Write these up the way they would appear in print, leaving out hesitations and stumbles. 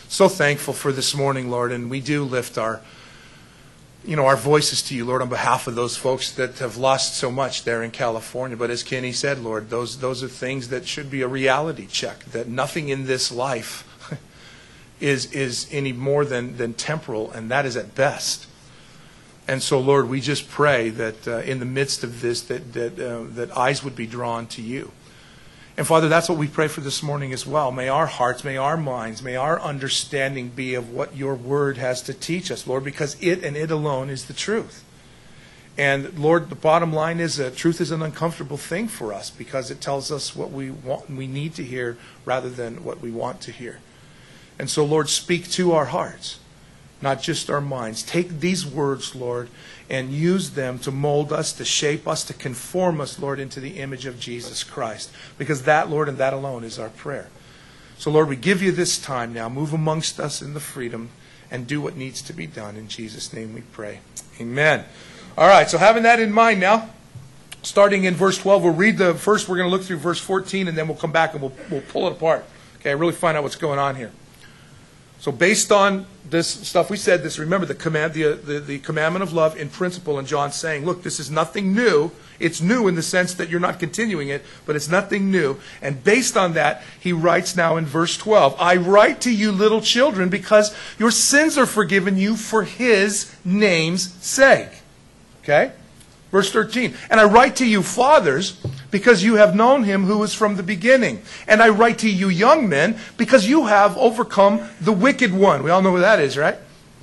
So thankful for this morning, Lord, and we do lift our voices to you, Lord, on behalf of those folks that have lost so much there in California. But as Kenny said, Lord, those are things that should be a reality check, that nothing in this life is any more than temporal, and that is at best. And so, Lord, we just pray that in the midst of this, that eyes would be drawn to you. And Father, that's what we pray for this morning as well. May our hearts, may our minds, may our understanding be of what your word has to teach us, Lord, because it and it alone is the truth. And Lord, the bottom line is that truth is an uncomfortable thing for us because it tells us what we want and we need to hear rather than what we want to hear. And so, Lord, speak to our hearts, not just our minds. Take these words, Lord, and use them to mold us, to shape us, to conform us, Lord, into the image of Jesus Christ. Because that, Lord, and that alone is our prayer. So, Lord, we give you this time now. Move amongst us in the freedom and do what needs to be done. In Jesus' name we pray. Amen. All right, so having that in mind now, starting in verse 12, we'll read the first. We're going to look through verse 14, and then we'll come back and we'll pull it apart. Okay, really find out what's going on here. So based on this stuff, we said this, remember the commandment of love in principle, and John's saying, look, this is nothing new. It's new in the sense that you're not continuing it, but it's nothing new. And based on that, he writes now in verse 12, I write to you, little children, because your sins are forgiven you for his name's sake. Okay? Verse 13, and I write to you, fathers, because you have known him who is from the beginning. And I write to you, young men, because you have overcome the wicked one. We all know who that is, right?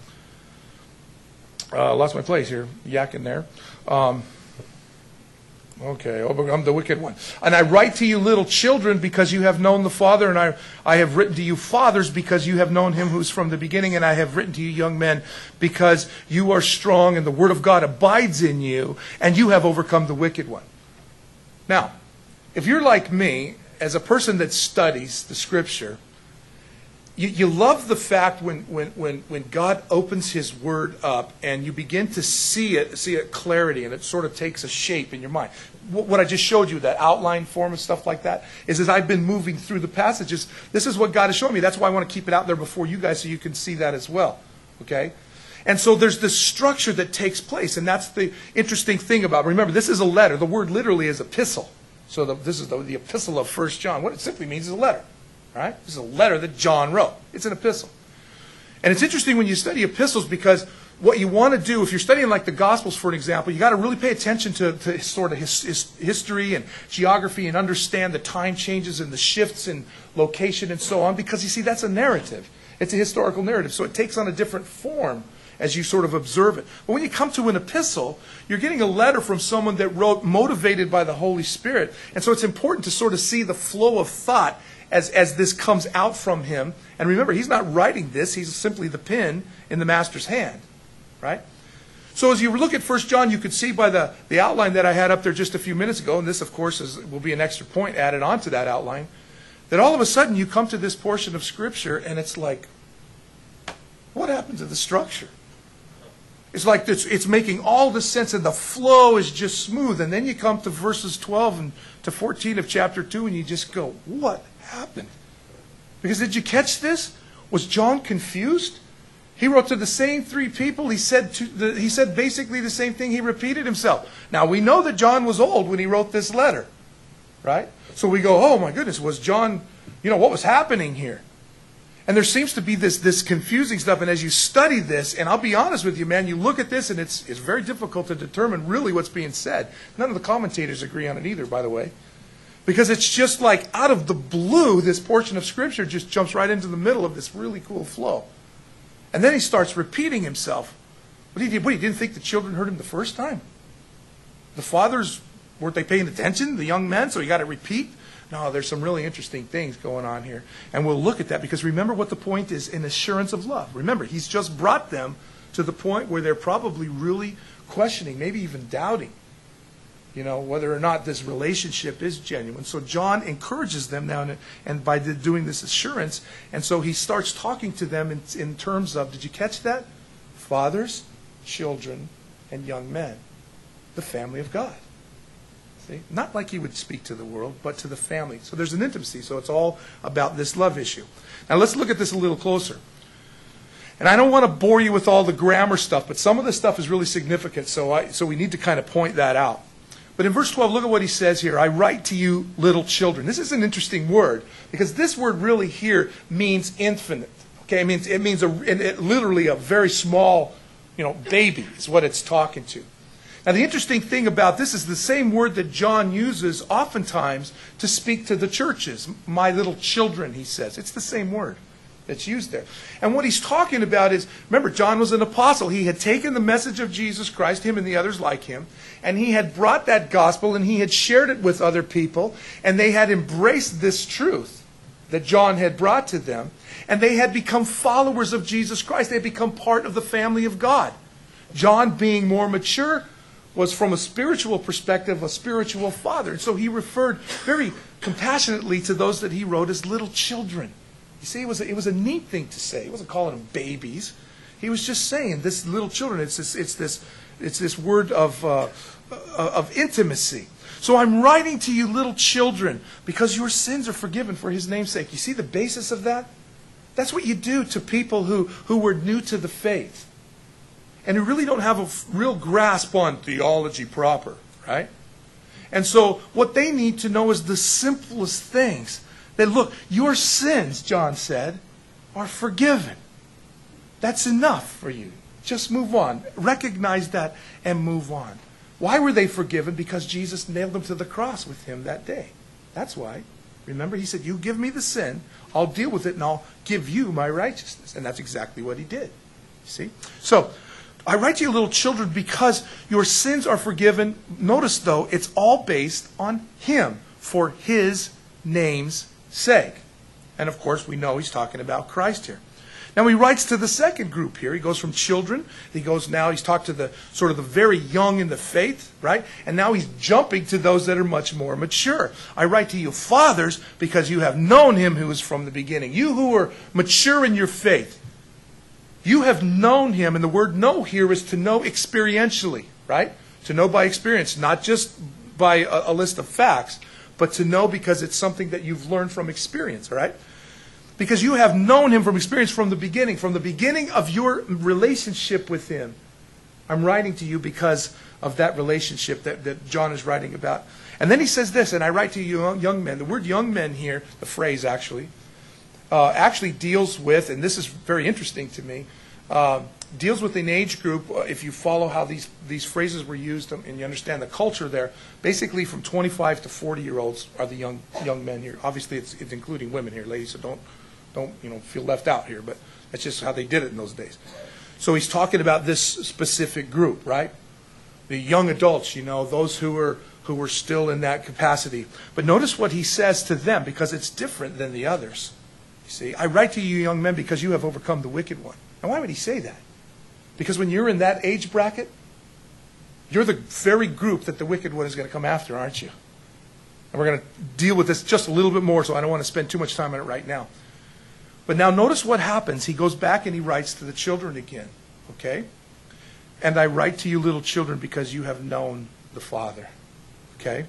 Lost my place here, yakking there. Okay, overcome the wicked one. And I write to you, little children, because you have known the Father. And I have written to you, fathers, because you have known him who is from the beginning. And I have written to you, young men, because you are strong and the word of God abides in you, and you have overcome the wicked one. Now, if you're like me, as a person that studies the Scripture, you love the fact when God opens his word up and you begin to see it clarity, and it sort of takes a shape in your mind. What I just showed you, that outline form and stuff like that, is as I've been moving through the passages, this is what God is showing me. That's why I want to keep it out there before you guys so you can see that as well. Okay? And so there's this structure that takes place, and that's the interesting thing about it. Remember, this is a letter. The word literally is epistle. So this is the epistle of 1 John. What it simply means is a letter. Right? This is a letter that John wrote. It's an epistle. And it's interesting when you study epistles because what you want to do, if you're studying like the Gospels, for an example, you got to really pay attention to sort of history and geography and understand the time changes and the shifts in location and so on, because you see, that's a narrative. It's a historical narrative, so it takes on a different form as you sort of observe it. But when you come to an epistle, you're getting a letter from someone that wrote motivated by the Holy Spirit. And so it's important to sort of see the flow of thought as this comes out from him. And remember, he's not writing this. He's simply the pen in the master's hand. Right? So as you look at 1 John, you could see by the outline that I had up there just a few minutes ago, and this, of course, will be an extra point added onto that outline, that all of a sudden you come to this portion of Scripture, and it's like, what happened to the structure? It's like it's making all the sense, and the flow is just smooth. And then you come to verses 12 and to 14 of chapter 2, and you just go, what happened? Because did you catch this? Was John confused? He wrote to the same three people. He said basically the same thing. He repeated himself. Now, we know that John was old when he wrote this letter, right? So we go, oh my goodness, was John, what was happening here? And there seems to be this confusing stuff. And as you study this, and I'll be honest with you, man, you look at this and it's very difficult to determine really what's being said. None of the commentators agree on it either, by the way. Because it's just like out of the blue, this portion of Scripture just jumps right into the middle of this really cool flow. And then he starts repeating himself. He didn't think the children heard him the first time? The fathers, weren't they paying attention, the young men, so he got to repeat? No, there's some really interesting things going on here. And we'll look at that because remember what the point is, an assurance of love. Remember, he's just brought them to the point where they're probably really questioning, maybe even doubting, whether or not this relationship is genuine. So John encourages them now, and by doing this assurance, and so he starts talking to them in terms of, did you catch that? Fathers, children, and young men. The family of God. See? Not like he would speak to the world, but to the family. So there's an intimacy. So it's all about this love issue. Now let's look at this a little closer. And I don't want to bore you with all the grammar stuff, but some of this stuff is really significant, so we need to kind of point that out. But in verse 12, look at what he says here. I write to you, little children. This is an interesting word, because this word really here means infinite. Okay, it means literally a very small, baby is what it's talking to. Now the interesting thing about this is the same word that John uses oftentimes to speak to the churches. My little children, he says. It's the same word that's used there. And what he's talking about is, remember, John was an apostle. He had taken the message of Jesus Christ, him and the others like him, and he had brought that gospel and he had shared it with other people, and they had embraced this truth that John had brought to them, and they had become followers of Jesus Christ. They had become part of the family of God. John, being more mature, was from a spiritual perspective a spiritual father. And so he referred very compassionately to those that he wrote as little children. You see, it was a neat thing to say. He wasn't calling them babies. He was just saying, this little children, it's this word of intimacy. So I'm writing to you, little children, because your sins are forgiven for his name's sake. You see the basis of that? That's what you do to people who were new to the faith and who really don't have a real grasp on theology proper, right? And so what they need to know is the simplest things. That look, your sins, John said, are forgiven. That's enough for you. Just move on. Recognize that and move on. Why were they forgiven? Because Jesus nailed them to the cross with him that day. That's why. Remember, he said, you give me the sin, I'll deal with it, and I'll give you my righteousness. And that's exactly what he did. See? So, I write to you, little children, because your sins are forgiven. Notice, though, it's all based on him, for his name's sake. And of course, we know he's talking about Christ here. Now he writes to the second group here. He goes from children. He's talked to the sort of the very young in the faith, right? And now he's jumping to those that are much more mature. I write to you, fathers, because you have known him who is from the beginning. You who are mature in your faith, you have known him. And the word know here is to know experientially, right? To know by experience, not just by a list of facts, but to know because it's something that you've learned from experience, all right? Because you have known him from experience from the beginning of your relationship with him. I'm writing to you because of that relationship that John is writing about. And then he says this, and I write to you young men. The word young men here, the phrase actually deals with, and this is very interesting to me, deals with an age group, if you follow how these phrases were used and you understand the culture there, basically from 25 to 40-year-olds are the young men here. Obviously, it's including women here, ladies, so don't feel left out here, but that's just how they did it in those days. So he's talking about this specific group, right? The young adults, those who were still in that capacity. But notice what he says to them, because it's different than the others. You see, I write to you, young men, because you have overcome the wicked one. Now, why would he say that? Because when you're in that age bracket, you're the very group that the wicked one is going to come after, aren't you? And we're going to deal with this just a little bit more, so I don't want to spend too much time on it right now. But now notice what happens. He goes back and he writes to the children again. Okay? And I write to you, little children, because you have known the Father. Okay?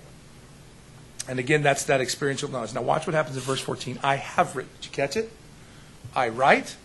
And again, that's that experiential knowledge. Now watch what happens in verse 14. I have written. Did you catch it? I write.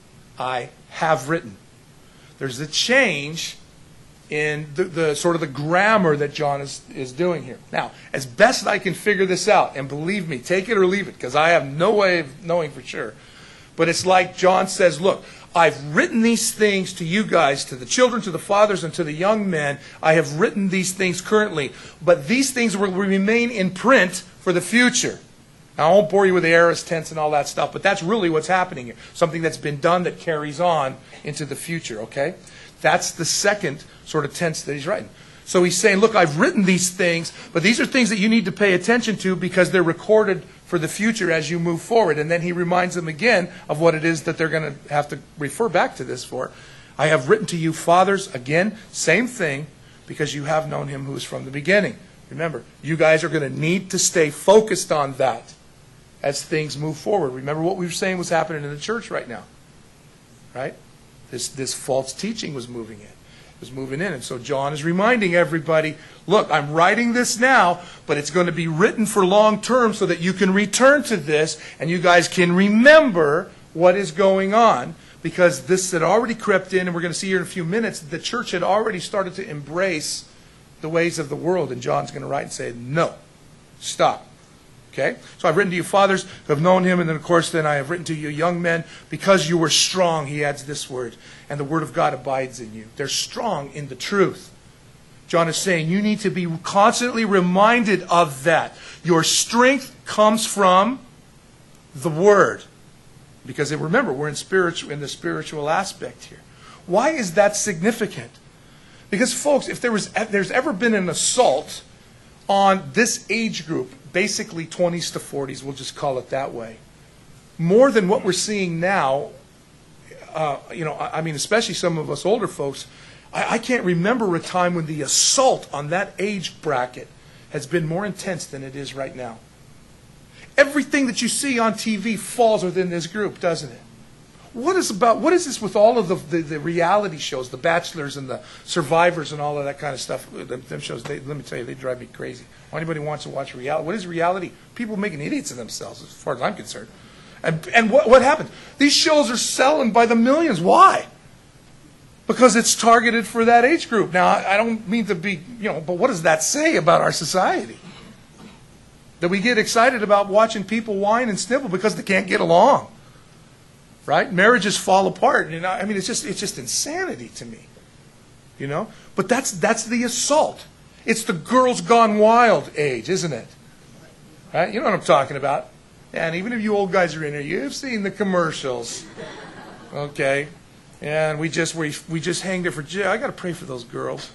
I have written. There's a change in the sort of the grammar that John is doing here. Now, as best I can figure this out, and believe me, take it or leave it, because I have no way of knowing for sure. But it's like John says, look, I've written these things to you guys, to the children, to the fathers, and to the young men. I have written these things currently. But these things will remain in print for the future. Now, I won't bore you with the aorist tense and all that stuff, but that's really what's happening here. Something that's been done that carries on into the future, okay? That's the second sort of tense that he's writing. So he's saying, look, I've written these things, but these are things that you need to pay attention to because they're recorded for the future as you move forward. And then he reminds them again of what it is that they're going to have to refer back to this for. I have written to you, fathers, again, same thing, because you have known him who is from the beginning. Remember, you guys are going to need to stay focused on that as things move forward. Remember what we were saying was happening in the church right now, right? This false teaching was moving in. was moving in. And so John is reminding everybody, look, I'm writing this now, but it's going to be written for long term so that you can return to this and you guys can remember what is going on. Because this had already crept in, and we're going to see here in a few minutes, the church had already started to embrace the ways of the world. And John's going to write and say, no, stop. Okay? So I've written to you fathers who have known him, and then of course then I have written to you young men, because you were strong, he adds this word, and the word of God abides in you. They're strong in the truth. John is saying you need to be constantly reminded of that. Your strength comes from the word. Because remember, we're in the spiritual aspect here. Why is that significant? Because folks, if there's ever been an assault on this age group, basically 20s to 40s, we'll just call it that way, more than what we're seeing now, I mean, especially some of us older folks, I can't remember a time when the assault on that age bracket has been more intense than it is right now. Everything that you see on TV falls within this group, doesn't it? What is this with all of the reality shows, the Bachelors and the Survivors and all of that kind of stuff? Them shows, let me tell you, they drive me crazy. Anybody wants to watch reality? What is reality? People making idiots of themselves, as far as I'm concerned. And what happens? These shows are selling by the millions. Why? Because it's targeted for that age group. Now, I don't mean to be, but what does that say about our society? That we get excited about watching people whine and snivel because they can't get along, right? Marriages fall apart. I mean, it's just insanity to me, But that's the assault. It's the girls gone wild age, isn't it? Right? You know what I'm talking about. And even if you old guys are in here, you've seen the commercials, okay? And we just hang there for jail. I got to pray for those girls.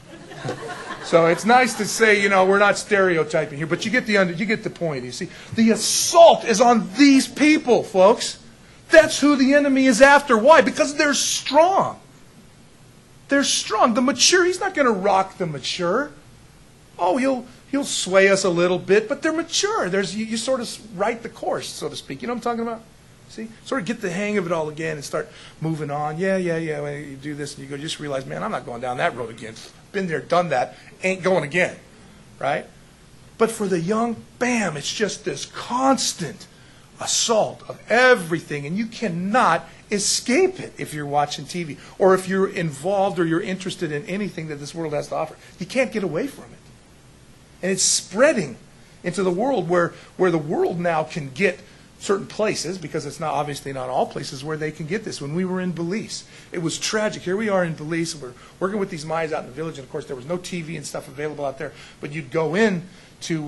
So it's nice to say, we're not stereotyping here, but you get the point. You see, the assault is on these people, folks. That's who the enemy is after. Why? Because they're strong. They're strong. The mature, he's not going to rock the mature. Oh, he'll sway us a little bit, but they're mature. You sort of right the course, so to speak. You know what I'm talking about? See? Sort of get the hang of it all again and start moving on. Yeah. When you do this, and you just realize, man, I'm not going down that road again. Been there, done that, ain't going again, right? But for the young, bam, it's just this constant assault of everything, and you cannot escape it if you're watching TV or if you're involved or you're interested in anything that this world has to offer. You can't get away from it. And it's spreading into the world where the world now can get certain places, because it's obviously not all places where they can get this. When we were in Belize, it was tragic. Here we are in Belize, we're working with these Mayas out in the village, and of course there was no TV and stuff available out there, but you'd go into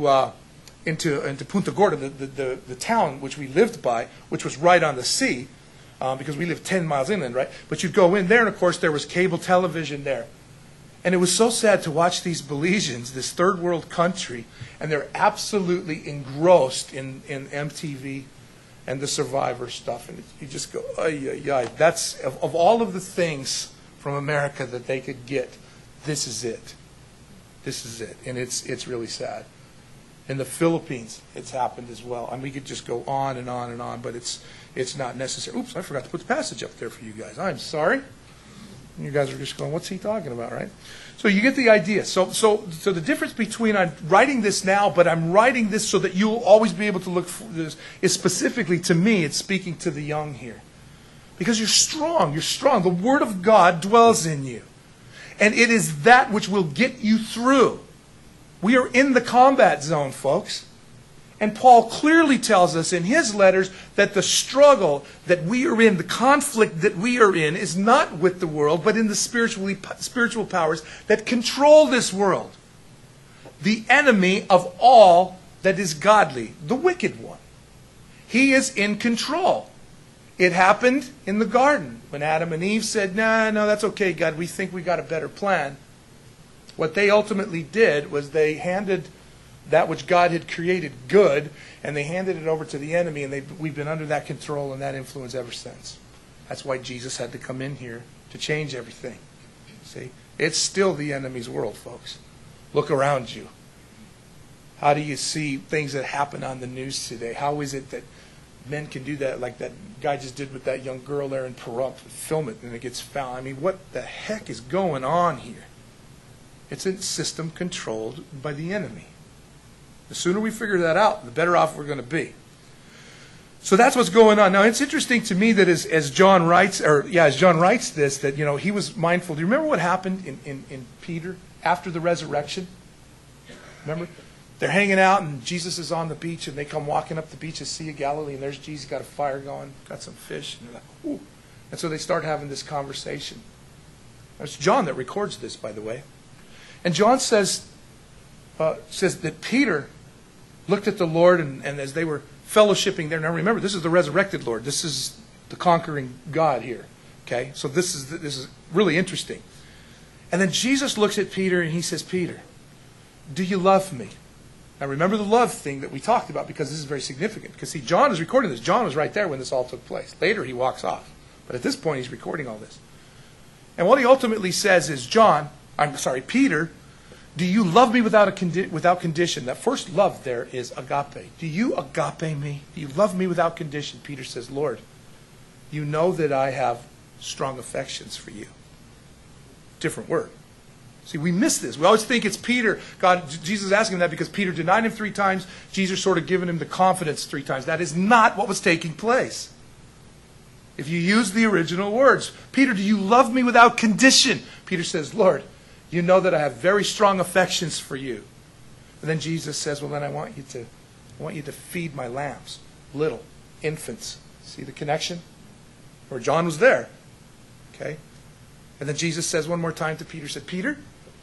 Punta Gorda, the town which we lived by, which was right on the sea, because we lived 10 miles inland, right? But you'd go in there, and of course there was cable television there. And it was so sad to watch these Belizeans, this third world country, and they're absolutely engrossed in MTV and the Survivor stuff. And you just go, ay. That's, of all of the things from America that they could get, this is it. This is it. And it's really sad. In the Philippines, it's happened as well. And we could just go on and on and on, but it's not necessary. Oops, I forgot to put the passage up there for you guys. I'm sorry. You guys are just going, what's he talking about, right? So you get the idea. So the difference between I'm writing this now, but I'm writing this so that you'll always be able to look for this, is specifically to me, it's speaking to the young here. Because you're strong. You're strong. The Word of God dwells in you. And it is that which will get you through. We are in the combat zone, folks. And Paul clearly tells us in his letters that the struggle that we are in, the conflict that we are in, is not with the world, but in the spiritual powers that control this world. The enemy of all that is godly, the wicked one. He is in control. It happened in the garden when Adam and Eve said, no, that's okay, God, we think we got a better plan. What they ultimately did was they handed that which God had created good, and they handed it over to the enemy, and we've been under that control and that influence ever since. That's why Jesus had to come in here to change everything. See? It's still the enemy's world, folks. Look around you. How do you see things that happen on the news today? How is it that men can do that, like that guy just did with that young girl there in Pahrump. Film it and it gets found. I mean, what the heck is going on here? It's a system controlled by the enemy. The sooner we figure that out, the better off we're going to be. So that's what's going on. Now, it's interesting to me that as John writes this, that, he was mindful. Do you remember what happened in Peter after the resurrection? Remember? They're hanging out, and Jesus is on the beach, and they come walking up the beach to Sea of Galilee, and there's Jesus, got a fire going, got some fish, and they're like, ooh. And so they start having this conversation. It's John that records this, by the way. And John says that Peter looked at the Lord, and as they were fellowshipping there. Now remember, this is the resurrected Lord. This is the conquering God here. Okay? So this is really interesting. And then Jesus looks at Peter and he says, Peter, do you love me? Now remember the love thing that we talked about, because this is very significant. Because see, John is recording this. John was right there when this all took place. Later he walks off. But at this point he's recording all this. And what he ultimately says is, Peter, do you love me without condition? That first love there is agape. Do you agape me? Do you love me without condition? Peter says, Lord, you know that I have strong affections for you. Different word. See, we miss this. We always think it's Peter. Jesus is asking him that because Peter denied him 3 times. Jesus sort of given him the confidence 3 times. That is not what was taking place. If you use the original words, Peter, do you love me without condition? Peter says, Lord, you know that I have very strong affections for you. And then Jesus says, well, then I want you to feed my lambs, little infants. See the connection? Or John was there. Okay? And then Jesus says one more time to Peter, said, Peter,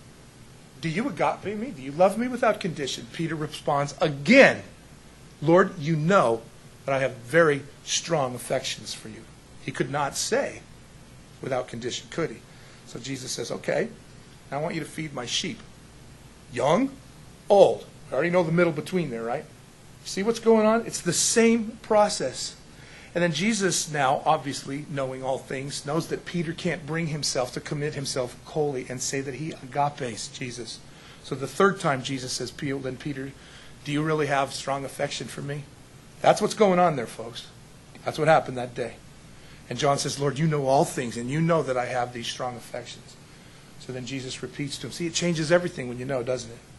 do you agape me? Do you love me without condition? Peter responds again, Lord, you know that I have very strong affections for you. He could not say without condition, could he? So Jesus says, okay, now I want you to feed my sheep. Young, old. I already know the middle between there, right? See what's going on? It's the same process. And then Jesus now, obviously, knowing all things, knows that Peter can't bring himself to commit himself wholly and say that he agapes Jesus. So the third time Jesus says, then Peter, do you really have strong affection for me? That's what's going on there, folks. That's what happened that day. And John says, Lord, you know all things, and you know that I have these strong affections. So then Jesus repeats to him. See, it changes everything when you know, doesn't it?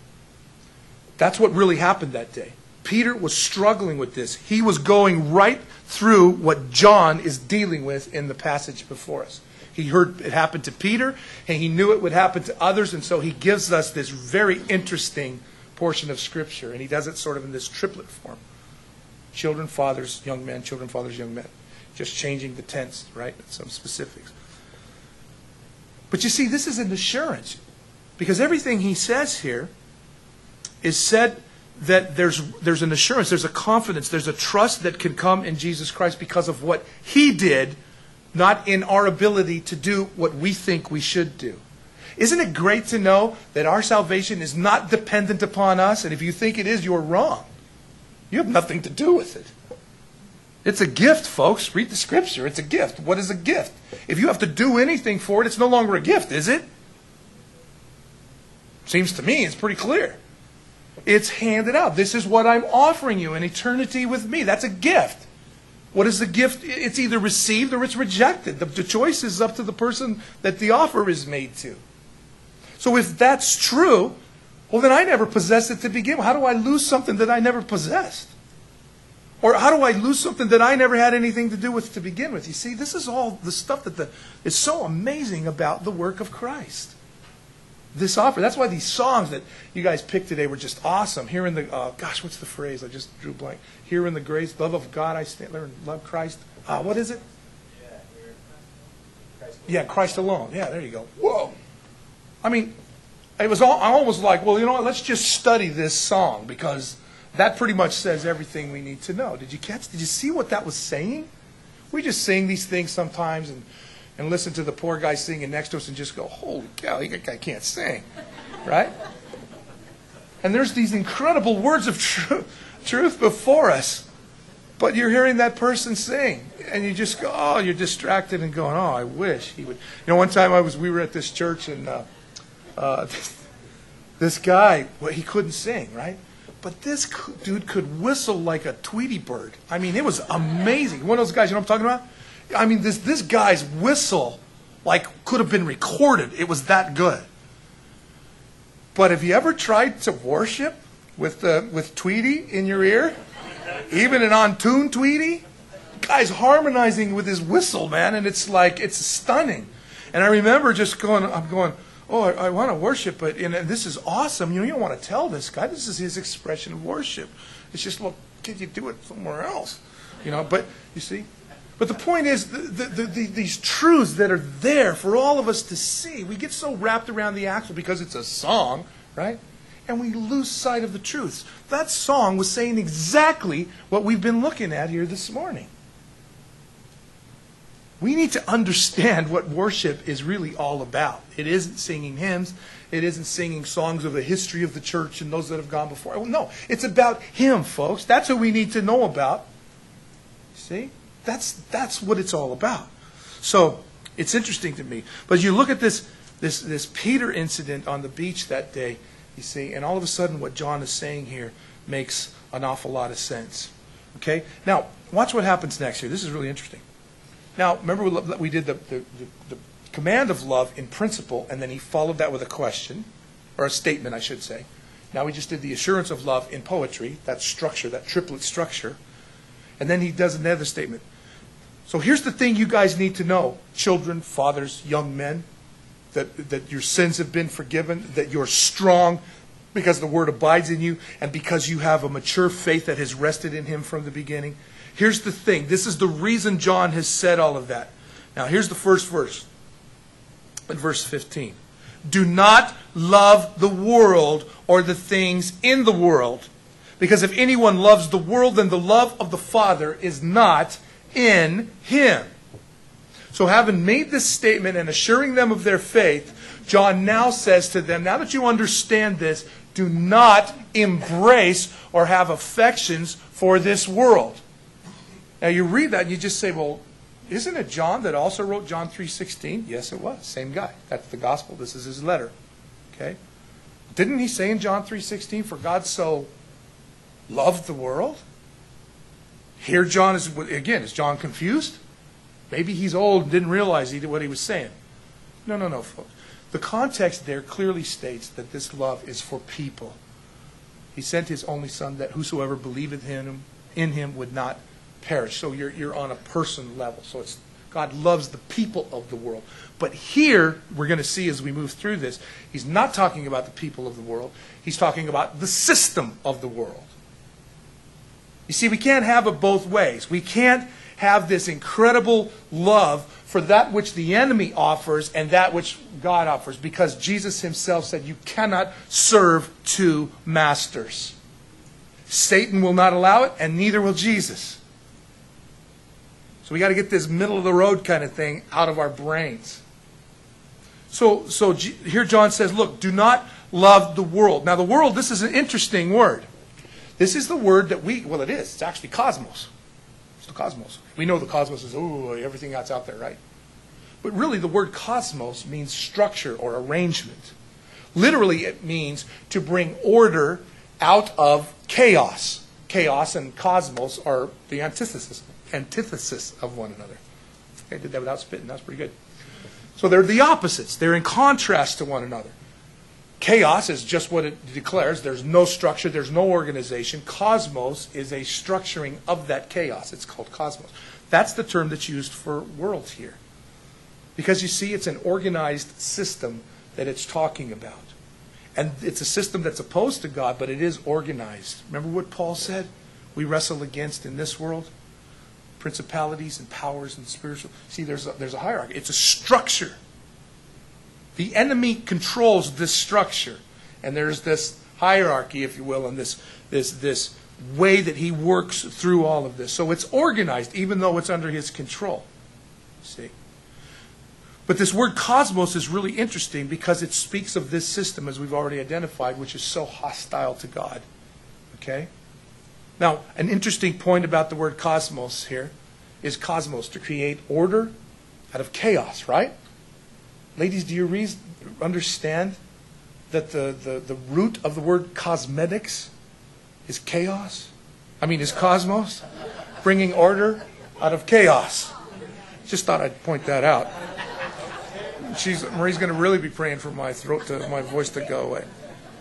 That's what really happened that day. Peter was struggling with this. He was going right through what John is dealing with in the passage before us. He heard it happened to Peter, and he knew it would happen to others, and so he gives us this very interesting portion of Scripture, and he does it sort of in this triplet form. Children, fathers, young men, children, fathers, young men. Just changing the tense, right? Some specifics. But you see, this is an assurance, because everything he says here is said that there's an assurance, there's a confidence, there's a trust that can come in Jesus Christ because of what he did, not in our ability to do what we think we should do. Isn't it great to know that our salvation is not dependent upon us? And if you think it is, you're wrong. You have nothing to do with it. It's a gift, folks. Read the Scripture. It's a gift. What is a gift? If you have to do anything for it, it's no longer a gift, is it? Seems to me it's pretty clear. It's handed out. This is what I'm offering you, an eternity with me. That's a gift. What is the gift? It's either received or it's rejected. The choice is up to the person that the offer is made to. So if that's true, well, then I never possessed it to begin with. How do I lose something that I never possessed? Or how do I lose something that I never had anything to do with to begin with? You see, this is all the stuff that is so amazing about the work of Christ. This offer. That's why these songs that you guys picked today were just awesome. Here in the, what's the phrase? I just drew blank. Here in the grace, love of God, I stand there and love Christ. What is it? Yeah, Christ alone. Yeah, there you go. Whoa. I mean, it was all, I almost like, well, you know what? Let's just study this song because that pretty much says everything we need to know. Did you see what that was saying? We just sing these things sometimes and listen to the poor guy singing next to us and just go, holy cow, that guy can't sing. Right? And there's these incredible words of truth before us. But you're hearing that person sing. And you just go, oh, you're distracted and going, oh, I wish he would. You know, one time we were at this church and this guy, well, he couldn't sing, right? But this dude could whistle like a Tweety bird. I mean, it was amazing. One of those guys, you know what I'm talking about? I mean, this guy's whistle like could have been recorded. It was that good. But have you ever tried to worship with Tweety in your ear? Even an on-tune Tweety? Guy's harmonizing with his whistle, man, and it's stunning. And I remember just going, oh, I want to worship, but this is awesome. You don't want to tell this guy. This is his expression of worship. It's just, look, can you do it somewhere else? But you see? But the point is, these truths that are there for all of us to see, we get so wrapped around the axle because it's a song, right? And we lose sight of the truths. That song was saying exactly what we've been looking at here this morning. We need to understand what worship is really all about. It isn't singing hymns. It isn't singing songs of the history of the church and those that have gone before. Well, no, it's about Him, folks. That's what we need to know about. See? That's what it's all about. So, it's interesting to me. But you look at this Peter incident on the beach that day, you see, and all of a sudden what John is saying here makes an awful lot of sense. Okay? Now, watch what happens next here. This is really interesting. Now, remember we did the command of love in principle, and then he followed that with a question, or a statement, I should say. Now we just did the assurance of love in poetry, that structure, that triplet structure. And then he does another statement. So here's the thing you guys need to know, children, fathers, young men, that your sins have been forgiven, that you're strong because the Word abides in you, and because you have a mature faith that has rested in Him from the beginning. Here's the thing. This is the reason John has said all of that. Now, here's the first verse. In verse 15. Do not love the world or the things in the world. Because if anyone loves the world, then the love of the Father is not in him. So having made this statement and assuring them of their faith, John now says to them, now that you understand this, do not embrace or have affections for this world. Now you read that and you just say, well, isn't it John that also wrote John 3:16? Yes, it was. Same guy. That's the gospel. This is his letter. Okay? Didn't he say in John 3:16, for God so loved the world? Here John is, again, is John confused? Maybe he's old and didn't realize what he was saying. No, folks. The context there clearly states that this love is for people. He sent His only Son that whosoever believeth in Him would not perish. So you're on a person level. So it's God loves the people of the world. But here, we're going to see as we move through this, He's not talking about the people of the world. He's talking about the system of the world. You see, we can't have it both ways. We can't have this incredible love for that which the enemy offers and that which God offers, because Jesus Himself said you cannot serve two masters. Satan will not allow it, and neither will Jesus. So we got to get this middle of the road kind of thing out of our brains. So here John says, look, do not love the world. Now the world, this is an interesting word. This is the word that it is. It's actually cosmos. It's the cosmos. We know the cosmos is, everything that's out there, right? But really the word cosmos means structure or arrangement. Literally it means to bring order out of chaos. Chaos and cosmos are the antithesis of one another. I did that without spitting. That's pretty good. So they're the opposites. They're in contrast to one another. Chaos is just what it declares. There's no structure. There's no organization. Cosmos is a structuring of that chaos. It's called cosmos. That's the term that's used for world here. Because you see, it's an organized system that it's talking about. And it's a system that's opposed to God, but it is organized. Remember what Paul said? We wrestle against in this world principalities and powers and spiritual. See, there's a hierarchy. It's a structure. The enemy controls this structure. And there's this hierarchy, if you will, and this way that he works through all of this. So it's organized, even though it's under his control. See? But this word cosmos is really interesting because it speaks of this system, as we've already identified, which is so hostile to God. Okay? Now, an interesting point about the word cosmos here is cosmos, to create order out of chaos, right? Ladies, do you understand that the root of the word cosmetics is chaos. Is cosmos. Bringing order out of chaos. Just thought I'd point that out. Marie's going to really be praying for my voice to go away.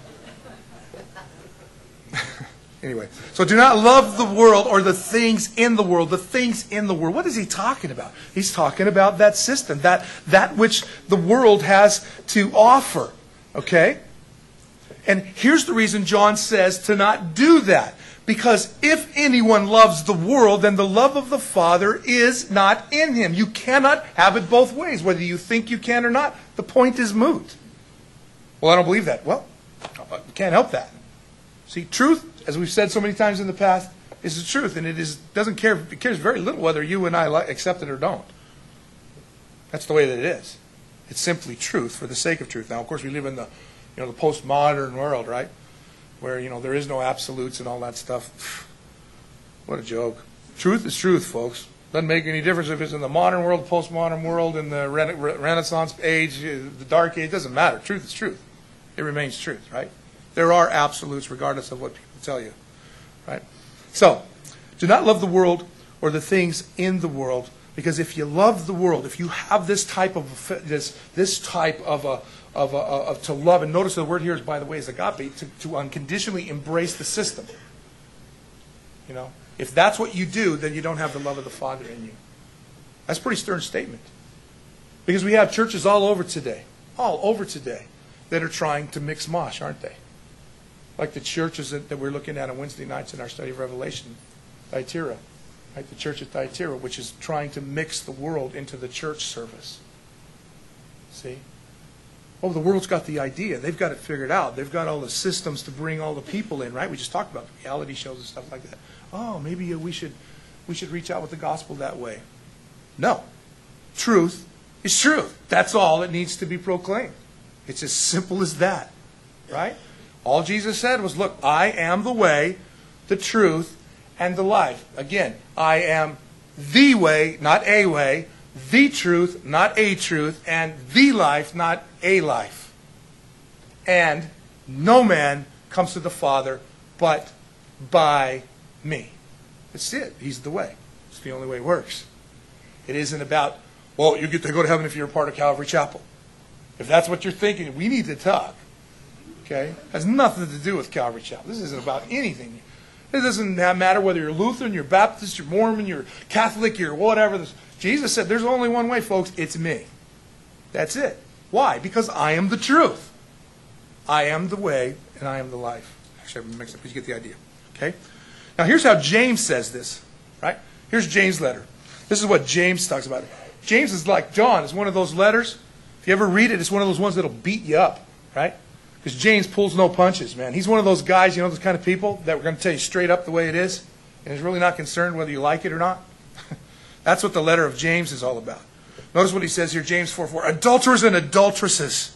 Anyway, so do not love the world or the things in the world. The things in the world. What is he talking about? He's talking about that system, that which the world has to offer. Okay? And here's the reason John says to not do that. Because if anyone loves the world, then the love of the Father is not in him. You cannot have it both ways, whether you think you can or not. The point is moot. Well, I don't believe that. Well, you can't help that. See, truth, as we've said so many times in the past, is the truth, and it cares very little whether you and I accept it or don't. That's the way that it is. It's simply truth for the sake of truth. Now, of course, we live in the postmodern world, right? Where, there is no absolutes and all that stuff. What a joke. Truth is truth, folks. Doesn't make any difference if it's in the modern world, postmodern world, in the Renaissance age, the Dark Age. It doesn't matter. Truth is truth. It remains truth, right? There are absolutes regardless of what people tell you, right? So, do not love the world or the things in the world, because if you love the world, if you have this type of to love, and notice the word here is, by the way, is agape, to unconditionally embrace the system. If that's what you do, then you don't have the love of the Father in you. That's a pretty stern statement, because we have churches all over today, that are trying to mix mosh, aren't they? Like the churches that we're looking at on Wednesday nights in our study of Revelation, Thyatira, right? The church at Thyatira, which is trying to mix the world into the church service. See? Oh, the world's got the idea. They've got it figured out. They've got all the systems to bring all the people in, right? We just talked about the reality shows and stuff like that. Oh, maybe we should reach out with the gospel that way. No. Truth is truth. That's all that needs to be proclaimed. It's as simple as that, right? All Jesus said was, look, I am the way, the truth, and the life. Again, I am the way, not a way, the truth, not a truth, and the life, not a life. And no man comes to the Father but by me. That's it. He's the way. It's the only way it works. It isn't about, well, you get to go to heaven if you're a part of Calvary Chapel. If that's what you're thinking, we need to talk. Okay? It has nothing to do with Calvary Chapel. This isn't about anything. It doesn't matter whether you're Lutheran, you're Baptist, you're Mormon, you're Catholic, you're whatever. Jesus said there's only one way, folks. It's me. That's it. Why? Because I am the truth. I am the way, and I am the life. Actually, I'm mixing up, but you get the idea. Okay? Now, here's how James says this. Right? Here's James' letter. This is what James talks about. James is like John. It's one of those letters. If you ever read it, it's one of those ones that'll beat you up. Right? Because James pulls no punches, man. He's one of those guys, those kind of people that we're going to tell you straight up the way it is, and is really not concerned whether you like it or not. That's what the letter of James is all about. Notice what he says here, James 4:4. Adulterers and adulteresses,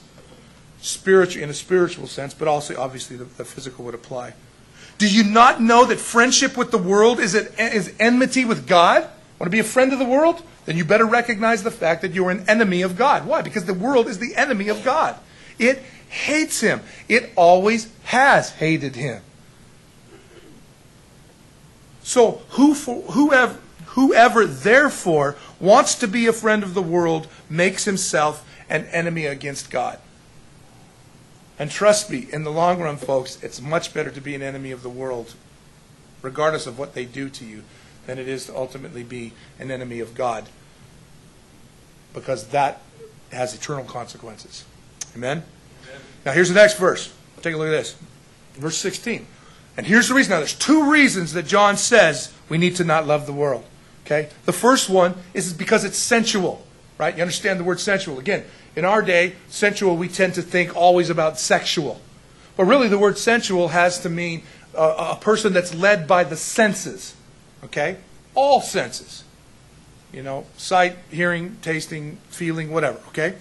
in a spiritual sense, but also obviously the physical would apply. Do you not know that friendship with the world is enmity with God? Want to be a friend of the world? Then you better recognize the fact that you're an enemy of God. Why? Because the world is the enemy of God. It hates him. It always has hated him. So whoever therefore wants to be a friend of the world makes himself an enemy against God. And trust me, in the long run, folks, it's much better to be an enemy of the world, regardless of what they do to you, than it is to ultimately be an enemy of God. Because that has eternal consequences. Amen? Now here's the next verse. Take a look at this. Verse 16. And here's the reason. Now there's two reasons that John says we need to not love the world. Okay? The first one is because it's sensual. Right? You understand the word sensual. Again, in our day, sensual, we tend to think always about sexual. But really the word sensual has to mean a person that's led by the senses. Okay? All senses. Sight, hearing, tasting, feeling, whatever. Okay?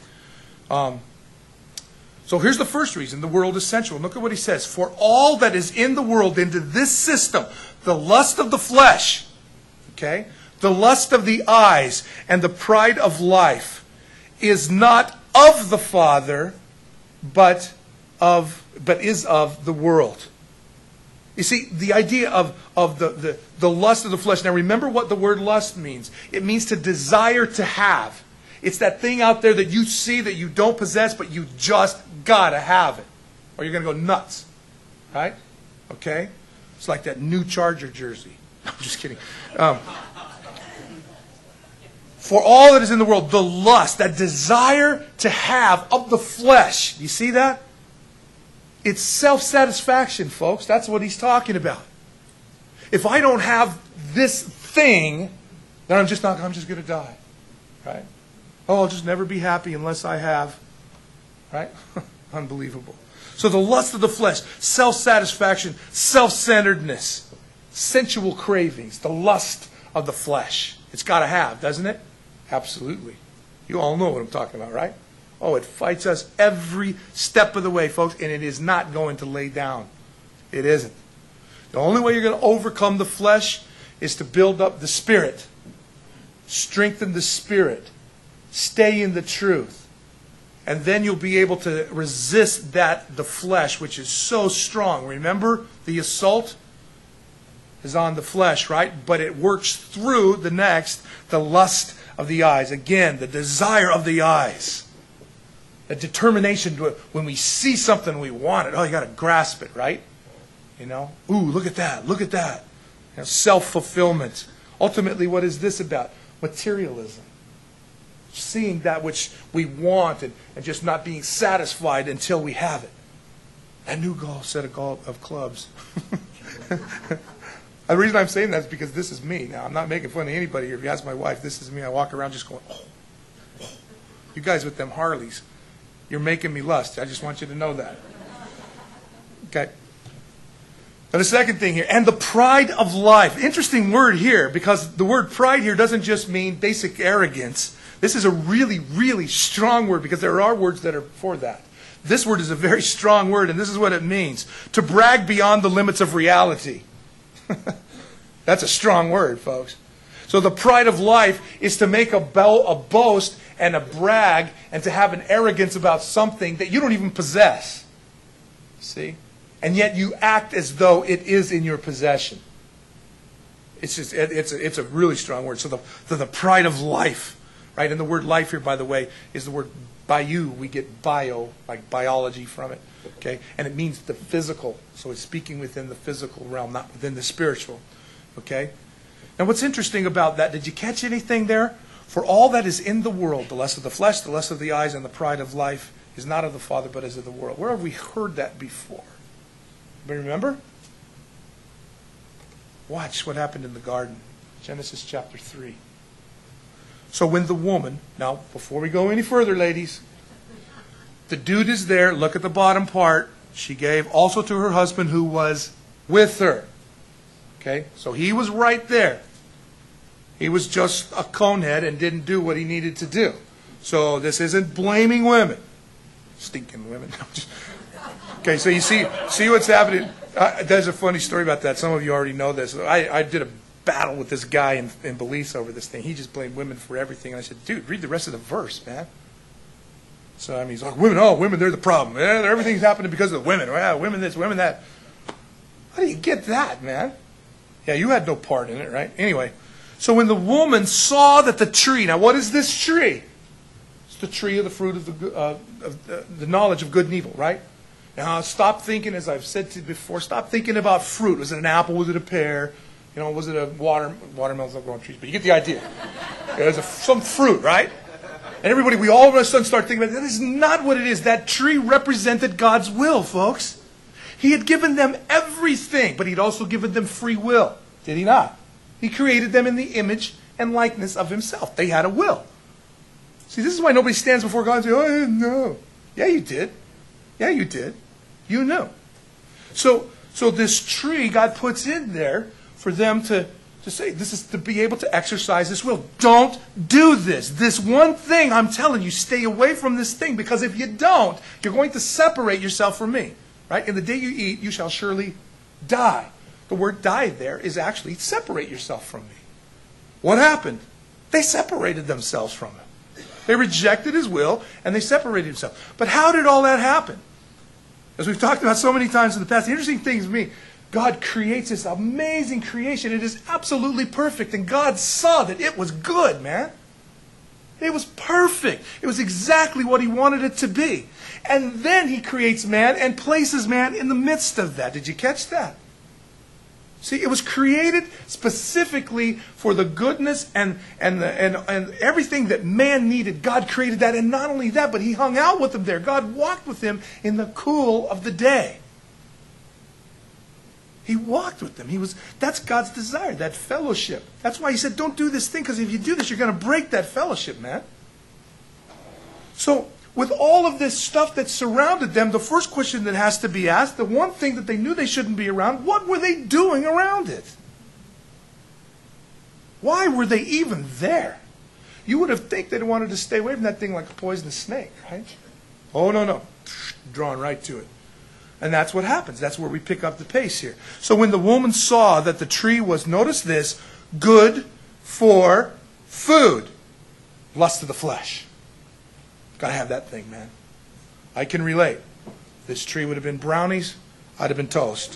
So here's the first reason the world is sensual. Look at what he says. For all that is in the world, into this system, the lust of the flesh, okay, the lust of the eyes, and the pride of life, is not of the Father, but is of the world. You see, the idea of the lust of the flesh. Now remember what the word lust means. It means to desire to have. It's that thing out there that you see that you don't possess, but you just gotta have it. Or you're going to go nuts. Right? Okay? It's like that new Charger jersey. I'm just kidding. For all that is in the world, the lust, that desire to have of the flesh. You see that? It's self-satisfaction, folks. That's what he's talking about. If I don't have this thing, then I'm just going to die. Right? Oh, I'll just never be happy unless I have. Right? Unbelievable. So the lust of the flesh, self-satisfaction, self-centeredness, sensual cravings, the lust of the flesh. It's got to have, doesn't it? Absolutely. You all know what I'm talking about, right? Oh, it fights us every step of the way, folks, and it is not going to lay down. It isn't. The only way you're going to overcome the flesh is to build up the spirit, strengthen the spirit, stay in the truth. And then you'll be able to resist the flesh, which is so strong. Remember, the assault is on the flesh, right? But it works through the lust of the eyes. Again, the desire of the eyes. The determination to, when we see something, we want it. Oh, you got to grasp it, right? You know? Ooh, look at that. Look at that. You know, self-fulfillment. Ultimately, what is this about? Materialism. Seeing that which we want and just not being satisfied until we have it. That new set of clubs. The reason I'm saying that is because this is me. Now, I'm not making fun of anybody here. If you ask my wife, this is me. I walk around just going, oh. You guys with them Harleys, you're making me lust. I just want you to know that. Okay. Now the second thing here, and the pride of life. Interesting word here, because the word pride here doesn't just mean basic arrogance. This is a really, really strong word, because there are words that are for that. This word is a very strong word, and this is what it means. To brag beyond the limits of reality. That's a strong word, folks. So the pride of life is to make a boast and a brag and to have an arrogance about something that you don't even possess. See? And yet you act as though it is in your possession. It's a really strong word. So the pride of life, right? And the word life here, by the way, is the word bio. We get bio, like biology, from it. Okay? And it means the physical. So it's speaking within the physical realm, not within the spiritual. Okay? Now what's interesting about that, did you catch anything there? For all that is in the world, the lust of the flesh, the lust of the eyes, and the pride of life, is not of the Father, but is of the world. Where have we heard that before? Anybody remember? Watch what happened in the garden. Genesis chapter 3. So when the woman, now before we go any further, ladies, the dude is there. Look at the bottom part. She gave also to her husband who was with her. Okay, so he was right there. He was just a conehead and didn't do what he needed to do. So this isn't blaming women. Stinking women. Okay, so you see what's happening. There's a funny story about that. Some of you already know this. I did a battle with this guy in Belize over this thing. He just blamed women for everything. And I said, dude, read the rest of the verse, man. So I mean, he's like, women, they're the problem. Everything's happening because of the women. Well, women this, women that. How do you get that, man? Yeah, you had no part in it, right? Anyway, so when the woman saw that the tree, now what is this tree? It's the tree of the fruit of the knowledge of good and evil, right? Now stop thinking, as I've said to you before, stop thinking about fruit. Was it an apple? Was it a pear? You know, was it a watermelons don't grow on trees? But you get the idea. There's some fruit, right? And everybody, we all of a sudden start thinking about that is not what it is. That tree represented God's will, folks. He had given them everything, but he'd also given them free will. Did he not? He created them in the image and likeness of himself. They had a will. See, this is why nobody stands before God and says, oh, I didn't know. Yeah, you did. Yeah, you did. You knew. So this tree God puts in there for them to say, this is to be able to exercise this will. Don't do this. This one thing, I'm telling you, stay away from this thing, because if you don't, you're going to separate yourself from me. Right? In the day you eat, you shall surely die. The word die there is actually separate yourself from me. What happened? They separated themselves from him. They rejected his will and they separated themselves. But how did all that happen? As we've talked about so many times in the past, the interesting thing is me, God creates this amazing creation. It is absolutely perfect. And God saw that it was good, man. It was perfect. It was exactly what He wanted it to be. And then He creates man and places man in the midst of that. Did you catch that? See, it was created specifically for the goodness and everything that man needed. God created that. And not only that, but He hung out with him there. God walked with him in the cool of the day. He walked with them. That's God's desire, that fellowship. That's why He said, don't do this thing, because if you do this, you're going to break that fellowship, man. So, with all of this stuff that surrounded them, the first question that has to be asked, the one thing that they knew they shouldn't be around, what were they doing around it? Why were they even there? You would have think they'd wanted to stay away from that thing like a poisonous snake, right? Oh, no. Drawn right to it. And that's what happens. That's where we pick up the pace here. So when the woman saw that the tree was, notice this, good for food, lust of the flesh. Got to have that thing, man. I can relate. This tree would have been brownies, I'd have been toast.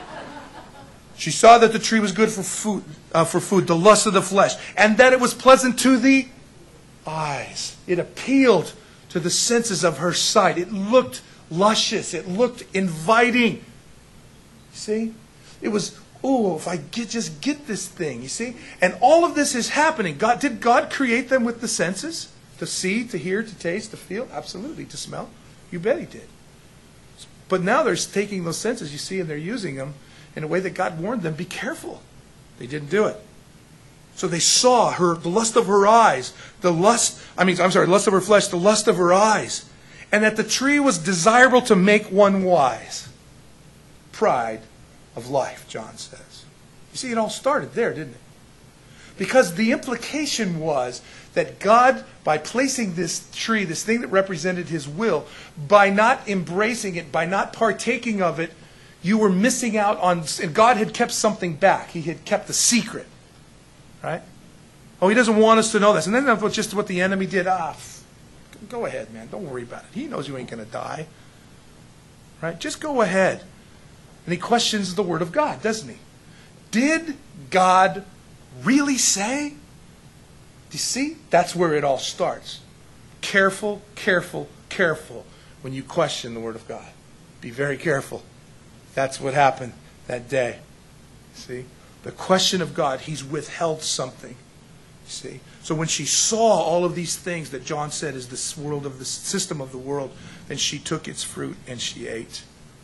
She saw that the tree was good for food, the lust of the flesh, and that it was pleasant to the eyes. It appealed to the senses of her sight. It looked luscious. It looked inviting. See? It was, if I just get this thing, you see? And all of this is happening. Did God create them with the senses? To see, to hear, to taste, to feel? Absolutely. To smell? You bet He did. But now they're taking those senses, you see, and they're using them in a way that God warned them, be careful. They didn't do it. So they saw the lust of her eyes, the lust of her flesh, the lust of her eyes. And that the tree was desirable to make one wise. Pride of life, John says. You see, it all started there, didn't it? Because the implication was that God, by placing this tree, this thing that represented His will, by not embracing it, by not partaking of it, you were missing out on, and God had kept something back. He had kept a secret. Right? Oh, He doesn't want us to know this. And then that's just what the enemy did. Go ahead, man. Don't worry about it. He knows you ain't going to die. Right? Just go ahead. And he questions the Word of God, doesn't he? Did God really say? Do you see? That's where it all starts. Careful, careful, careful when you question the Word of God. Be very careful. That's what happened that day. See? The question of God, He's withheld something. See? So when she saw all of these things that John said is this world of the system of the world, then she took its fruit and she ate.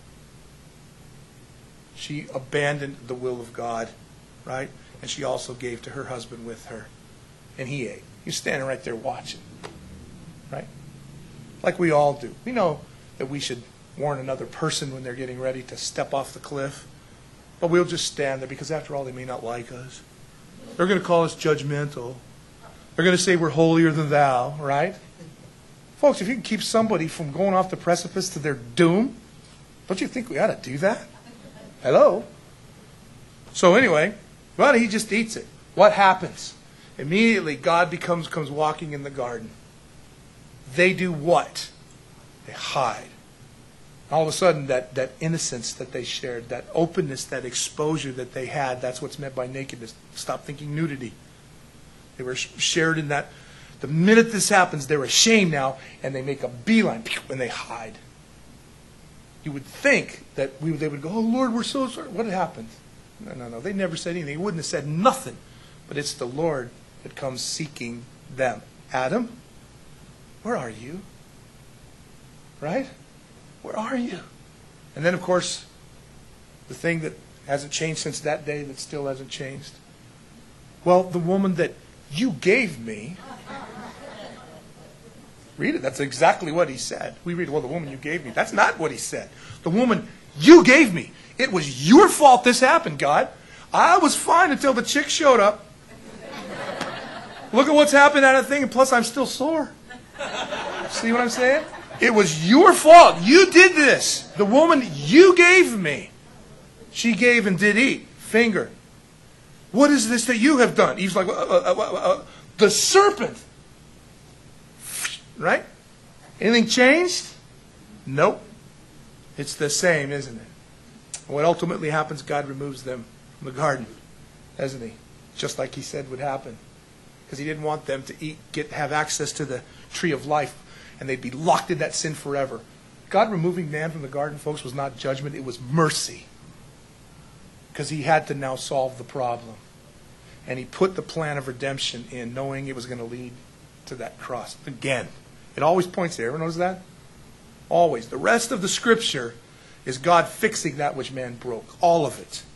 She abandoned the will of God, right? And she also gave to her husband with her. And he ate. You're standing right there watching. Right? Like we all do. We know that we should warn another person when they're getting ready to step off the cliff. But we'll just stand there because after all, they may not like us. They're going to call us judgmental. They're going to say we're holier than thou, right? Folks, if you can keep somebody from going off the precipice to their doom, don't you think we ought to do that? Hello? So anyway, well, he just eats it. What happens? Immediately, God comes walking in the garden. They do what? They hide. All of a sudden, that innocence that they shared, that openness, that exposure that they had, that's what's meant by nakedness. Stop thinking nudity. They were shared in that. The minute this happens, they're ashamed now, and they make a beeline, and they hide. You would think that they would go, oh, Lord, we're so sorry. What had happened? No. They never said anything. They wouldn't have said nothing. But it's the Lord that comes seeking them. Adam, where are you? Right? Where are you? And then, of course, the thing that hasn't changed since that day, that still hasn't changed. Well, the woman that you gave me. Read it. That's exactly what he said. We read, well, the woman you gave me. That's not what he said. The woman you gave me. It was your fault this happened, God. I was fine until the chick showed up. Look at what's happened at that thing, and plus I'm still sore. See what I'm saying? It was your fault. You did this. The woman you gave me. She gave and did eat. Finger. What is this that you have done? Eve's like, the serpent. Right? Anything changed? Nope. It's the same, isn't it? And what ultimately happens, God removes them from the garden, doesn't he? Just like he said would happen. Because he didn't want them to have access to the tree of life, and they'd be locked in that sin forever. God removing man from the garden, folks, was not judgment, it was mercy. Because he had to now solve the problem. And he put the plan of redemption in, knowing it was going to lead to that cross. Again, it always points there. Everyone knows that? Always. The rest of the Scripture is God fixing that which man broke. All of it.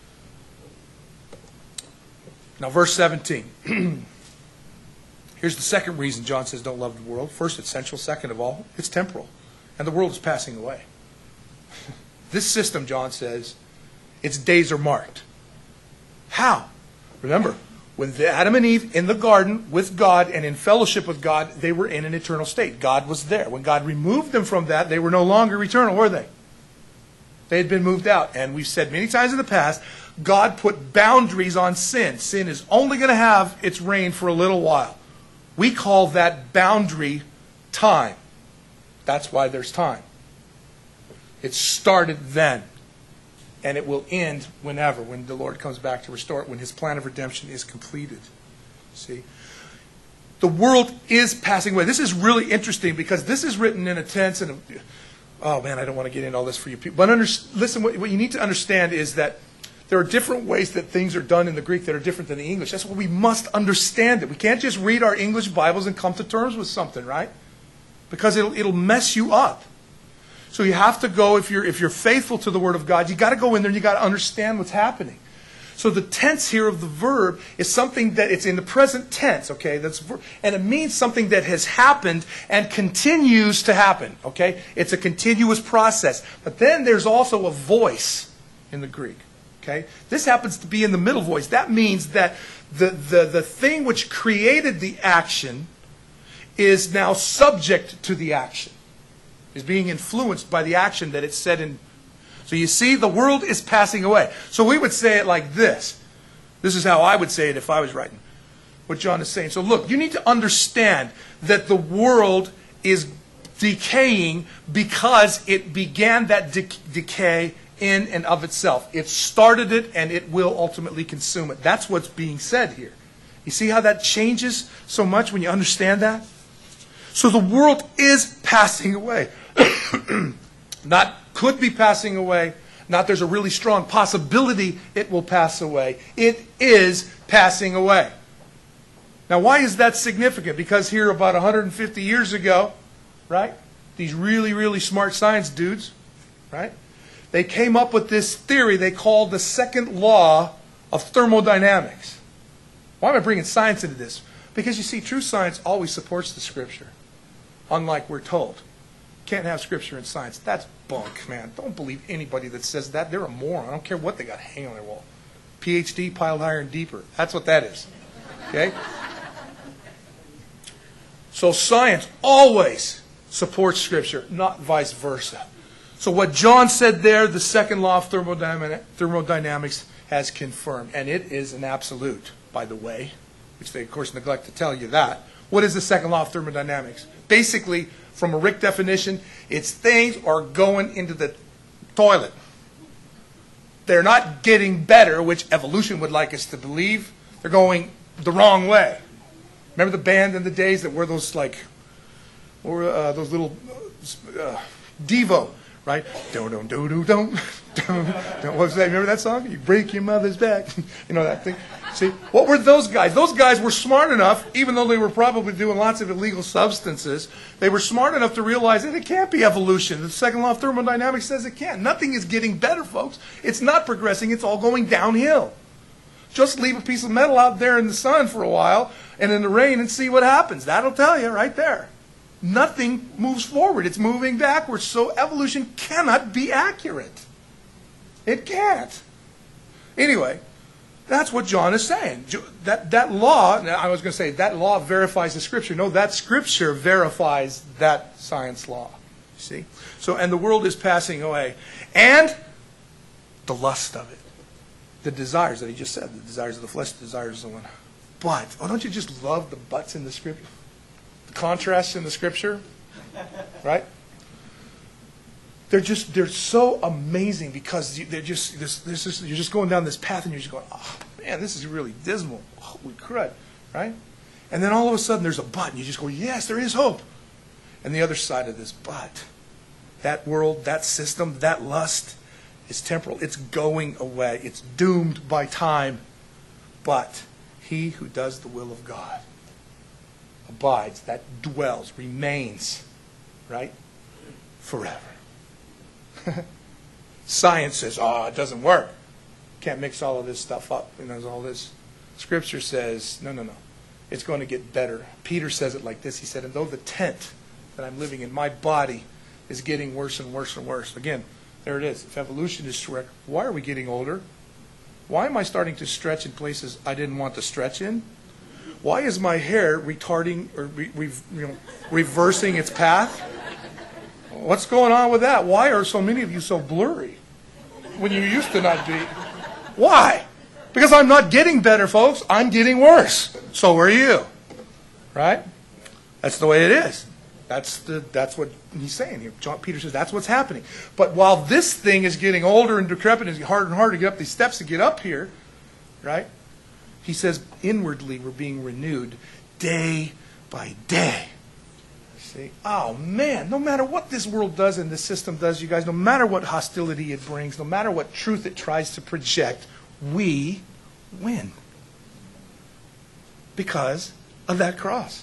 Now, verse 17. Here's the second reason John says don't love the world. First, it's sensual. Second of all, it's temporal. And the world is passing away. This system, John says, its days are marked. How? Remember, when Adam and Eve in the garden with God and in fellowship with God, they were in an eternal state. God was there. When God removed them from that, they were no longer eternal, were they? They had been moved out. And we've said many times in the past, God put boundaries on sin. Sin is only going to have its reign for a little while. We call that boundary time. That's why there's time. It started then. And it will end whenever, when the Lord comes back to restore it, when his plan of redemption is completed. See? The world is passing away. This is really interesting because this is written in a tense and oh man, I don't want to get into all this for you people. But listen, what you need to understand is that there are different ways that things are done in the Greek that are different than the English. That's why we must understand it. We can't just read our English Bibles and come to terms with something, right? Because it'll mess you up. So you have to go, if you're faithful to the Word of God, you got to go in there and you got to understand what's happening. So the tense here of the verb is something that it's in the present tense, okay? And it means something that has happened and continues to happen, okay? It's a continuous process. But then there's also a voice in the Greek, okay? This happens to be in the middle voice. That means that the thing which created the action is now subject to the action. Is being influenced by the action that it's said in. So you see, the world is passing away. So we would say it like this. This is how I would say it if I was writing what John is saying. So look, you need to understand that the world is decaying because it began that decay in and of itself. It started it and it will ultimately consume it. That's what's being said here. You see how that changes so much when you understand that? So the world is passing away. Not could be passing away. Not there's a really strong possibility it will pass away. It is passing away. Now why is that significant? Because here about 150 years ago, right, these really, really smart science dudes, right, they came up with this theory they called the second law of thermodynamics. Why am I bringing science into this? Because you see, true science always supports the Scripture. Unlike we're told. Can't have Scripture and science. That's bunk, man. Don't believe anybody that says that. They're a moron. I don't care what they got hanging on their wall. PhD, piled higher and deeper. That's what that is. Okay? So science always supports Scripture, not vice versa. So what John said there, the second law of thermodynamics has confirmed. And it is an absolute, by the way, which they, of course, neglect to tell you that. What is the second law of thermodynamics? Basically, from a Rick definition, it's things are going into the toilet. They're not getting better, which evolution would like us to believe. They're going the wrong way. Remember the band in the days that wore those those little Devo, right? Don't. What was that? Remember that song? You break your mother's back. You know that thing? See, what were those guys? Those guys were smart enough, even though they were probably doing lots of illegal substances, they were smart enough to realize that it can't be evolution. The second law of thermodynamics says it can't. Nothing is getting better, folks. It's not progressing. It's all going downhill. Just leave a piece of metal out there in the sun for a while and in the rain and see what happens. That'll tell you right there. Nothing moves forward. It's moving backwards. So evolution cannot be accurate. It can't. Anyway, that's what John is saying. That law, I was going to say, that law verifies the Scripture. No, that Scripture verifies that science law. See? So, and the world is passing away. And the lust of it. The desires that he just said. The desires of the flesh, the desires of the one. But, don't you just love the buts in the Scripture? The contrasts in the Scripture? Right? they're so amazing because you're just going down this path and you're just going, oh man, this is really dismal. Holy crud, right? And then all of a sudden there's a but, and you just go, yes, there is hope. And the other side of this but, that world, that system, that lust is temporal. It's going away. It's doomed by time. But he who does the will of God abides, that dwells, remains, right? Forever. Science says, oh, it doesn't work. Can't mix all of this stuff up. All this. Scripture says, no. It's going to get better. Peter says it like this. He said, and though the tent that I'm living in, my body, is getting worse and worse and worse. Again, there it is. If evolution is correct, why are we getting older? Why am I starting to stretch in places I didn't want to stretch in? Why is my hair retarding or reversing its path? What's going on with that? Why are so many of you so blurry when you used to not be? Why? Because I'm not getting better, folks. I'm getting worse. So are you. Right? That's the way it is. That's what he's saying here. Peter says that's what's happening. But while this thing is getting older and decrepit, and it's harder and harder to get up these steps to get up here, right? He says inwardly we're being renewed day by day. See? Oh man, no matter what this world does and this system does, you guys, no matter what hostility it brings, no matter what truth it tries to project, we win. Because of that cross.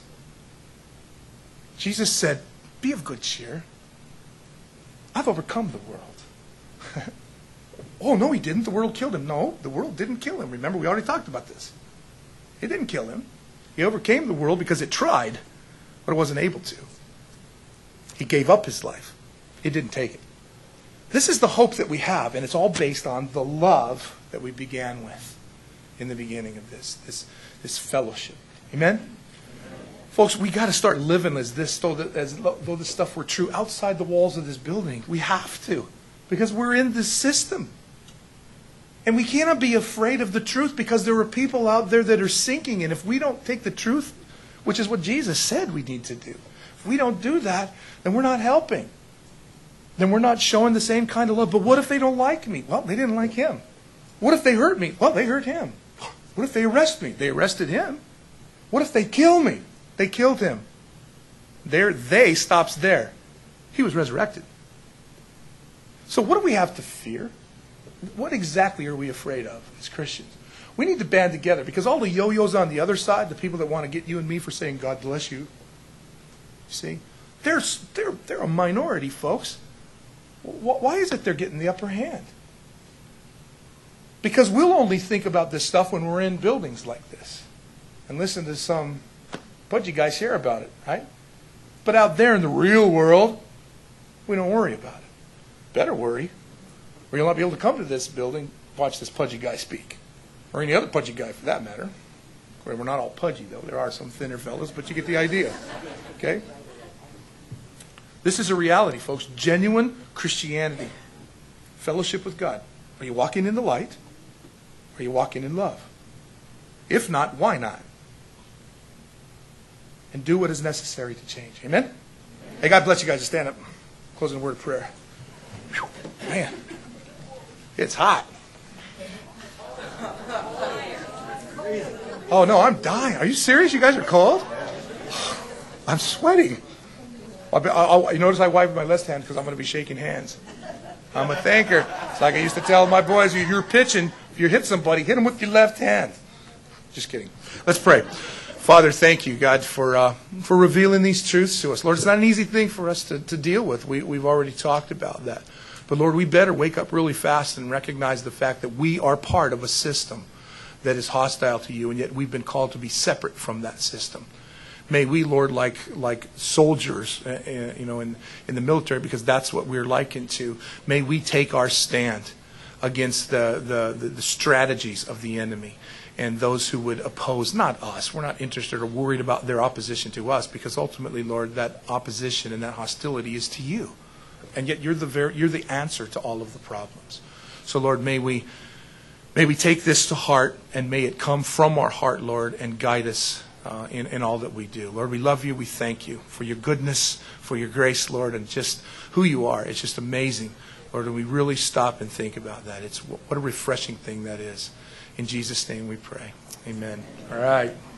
Jesus said, be of good cheer. I've overcome the world. Oh, no, he didn't. The world killed him. No, the world didn't kill him. Remember, we already talked about this. It didn't kill him. He overcame the world because it tried, but it wasn't able to. He gave up his life. It didn't take it. This is the hope that we have, and it's all based on the love that we began with in the beginning of this fellowship. Amen? Folks, we got to start living as though this stuff were true outside the walls of this building. We have to, because we're in this system. And we cannot be afraid of the truth because there are people out there that are sinking. And if we don't take the truth, which is what Jesus said we need to do, if we don't do that, then we're not helping. Then we're not showing the same kind of love. But what if they don't like me? Well, they didn't like him. What if they hurt me? Well, they hurt him. What if they arrest me? They arrested him. What if they kill me? They killed him. They stops there. He was resurrected. So what do we have to fear? What exactly are we afraid of as Christians? We need to band together because all the yo-yos on the other side, the people that want to get you and me for saying, God bless you, see, they're a minority, folks. Why is it they're getting the upper hand? Because we'll only think about this stuff when we're in buildings like this and listen to some pudgy guys hear about it, right? But out there in the real world, we don't worry about it. Better worry, or you'll not be able to come to this building, watch this pudgy guy speak. Or any other pudgy guy for that matter. We're not all pudgy, though. There are some thinner fellows, but you get the idea. Okay? This is a reality, folks. Genuine Christianity. Fellowship with God. Are you walking in the light? Or are you walking in love? If not, why not? And do what is necessary to change. Amen? Hey, God bless you guys. Just stand up. Closing a word of prayer. Whew, man, it's hot. Oh, no, I'm dying. Are you serious? You guys are cold? I'm sweating. You notice I wipe my left hand because I'm going to be shaking hands. I'm a thinker. It's like I used to tell my boys, you're pitching, if you hit somebody, hit them with your left hand. Just kidding. Let's pray. Father, thank you, God, for revealing these truths to us. Lord, it's not an easy thing for us to deal with. We've already talked about that. But Lord, we better wake up really fast and recognize the fact that we are part of a system that is hostile to you, and yet we've been called to be separate from that system. May we, Lord, like soldiers, in the military, because that's what we're likened to. May we take our stand against the strategies of the enemy and those who would oppose, not us. We're not interested or worried about their opposition to us, because ultimately, Lord, that opposition and that hostility is to you, and yet you're the answer to all of the problems. So, Lord, may we take this to heart, and may it come from our heart, Lord, and guide us in all that we do. Lord, we love you. We thank you for your goodness, for your grace, Lord, and just who you are. It's just amazing, Lord, and we really stop and think about that. It's what a refreshing thing that is. In Jesus' name we pray. Amen. All right.